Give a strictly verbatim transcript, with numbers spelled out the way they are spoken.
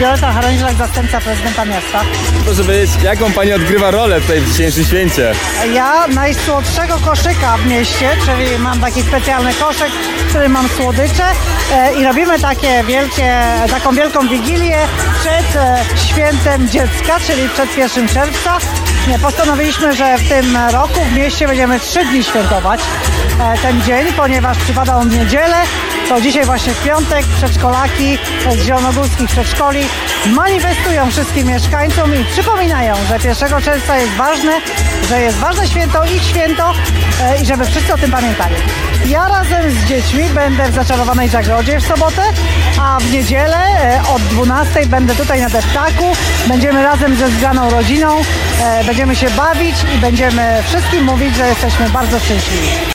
Wioleta Haręźlak, zastępca prezydenta miasta. Proszę powiedzieć, jaką pani odgrywa rolę tutaj w dzisiejszym święcie? Ja najsłodszego koszyka w mieście, czyli mam taki specjalny koszyk, w którym mam słodycze e, i robimy takie wielkie, taką wielką wigilię przed e, świętem dziecka, czyli przed pierwszym czerwca. Nie, postanowiliśmy, że w tym roku w mieście będziemy trzy dni świętować e, ten dzień, ponieważ przypada on w niedzielę. To dzisiaj właśnie w piątek przedszkolaki z zielonogórskich przedszkoli manifestują wszystkim mieszkańcom i przypominają, że pierwszego czerwca jest ważne, że jest ważne święto, ich święto e, i żeby wszyscy o tym pamiętali. Ja razem z dziećmi będę w Zaczarowanej Zagrodzie w sobotę, a w niedzielę e, od dwunastej będę tutaj na deptaku. Będziemy razem ze zgraną rodziną, e, będziemy się bawić i będziemy wszystkim mówić, że jesteśmy bardzo szczęśliwi.